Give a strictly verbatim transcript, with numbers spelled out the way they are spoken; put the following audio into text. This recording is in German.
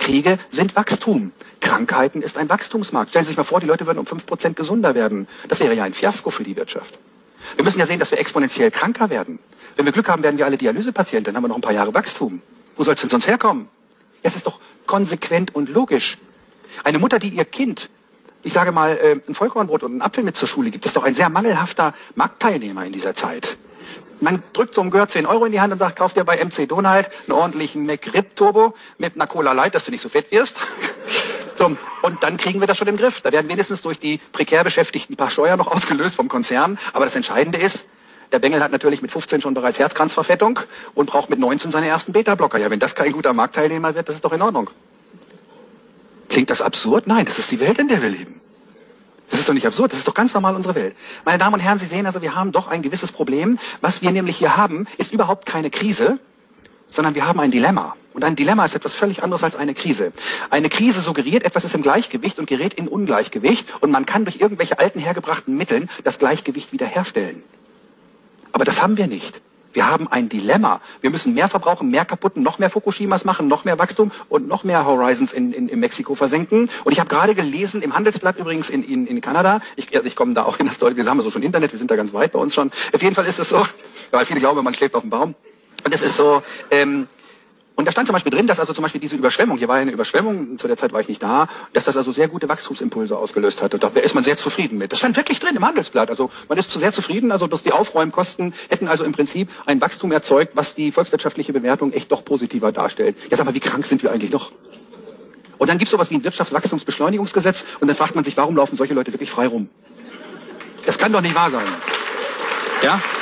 Kriege sind Wachstum. Krankheiten ist ein Wachstumsmarkt. Stellen Sie sich mal vor, die Leute würden um fünf Prozent gesunder werden. Das wäre ja ein Fiasko für die Wirtschaft. Wir müssen ja sehen, dass wir exponentiell kranker werden. Wenn wir Glück haben, werden wir alle Dialysepatienten, dann haben wir noch ein paar Jahre Wachstum. Wo soll es denn sonst herkommen? Es ist doch konsequent und logisch. Eine Mutter, die ihr Kind, ich sage mal, äh, ein Vollkornbrot und einen Apfel mit zur Schule gibt, ist doch ein sehr mangelhafter Marktteilnehmer in dieser Zeit. Man drückt so einem Gehör zehn Euro in die Hand und sagt, kauf dir bei M C Donald einen ordentlichen McRib Turbo mit einer Cola Light, dass du nicht so fett wirst. So, und dann kriegen wir das schon im Griff. Da werden wenigstens durch die prekär Beschäftigten ein paar Steuern noch ausgelöst vom Konzern. Aber das Entscheidende ist, der Bengel hat natürlich mit fünfzehn schon bereits Herzkranzverfettung und braucht mit neunzehn seine ersten Beta-Blocker. Ja, wenn das kein guter Marktteilnehmer wird, das ist doch in Ordnung. Klingt das absurd? Nein, das ist die Welt, in der wir leben. Das ist doch nicht absurd, das ist doch ganz normal unsere Welt. Meine Damen und Herren, Sie sehen also, wir haben doch ein gewisses Problem. Was wir nämlich hier haben, ist überhaupt keine Krise, sondern wir haben ein Dilemma. Und ein Dilemma ist etwas völlig anderes als eine Krise. Eine Krise suggeriert, etwas ist im Gleichgewicht und gerät in Ungleichgewicht und man kann durch irgendwelche alten hergebrachten Mitteln das Gleichgewicht wiederherstellen. Aber das haben wir nicht. Wir haben ein Dilemma. Wir müssen mehr verbrauchen, mehr kaputten, noch mehr Fukushimas machen, noch mehr Wachstum und noch mehr Horizons in, in, in Mexiko versenken. Und ich habe gerade gelesen, im Handelsblatt übrigens in, in, in Kanada, ich, also ich komme da auch in das Deutsche, wir haben so schon Internet, wir sind da ganz weit bei uns schon. Auf jeden Fall ist es so, weil viele glauben, man schläft auf dem Baum. Und es ist so, ähm, und da stand zum Beispiel drin, dass also zum Beispiel diese Überschwemmung, hier war ja eine Überschwemmung, zu der Zeit war ich nicht da, dass das also sehr gute Wachstumsimpulse ausgelöst hat. Und da ist man sehr zufrieden mit. Das stand wirklich drin im Handelsblatt. Also man ist sehr zufrieden, also dass die Aufräumkosten hätten also im Prinzip ein Wachstum erzeugt, was die volkswirtschaftliche Bewertung echt doch positiver darstellt. Ja, sag mal, wie krank sind wir eigentlich noch? Und dann gibt es sowas wie ein Wirtschaftswachstumsbeschleunigungsgesetz und dann fragt man sich, warum laufen solche Leute wirklich frei rum? Das kann doch nicht wahr sein. Ja?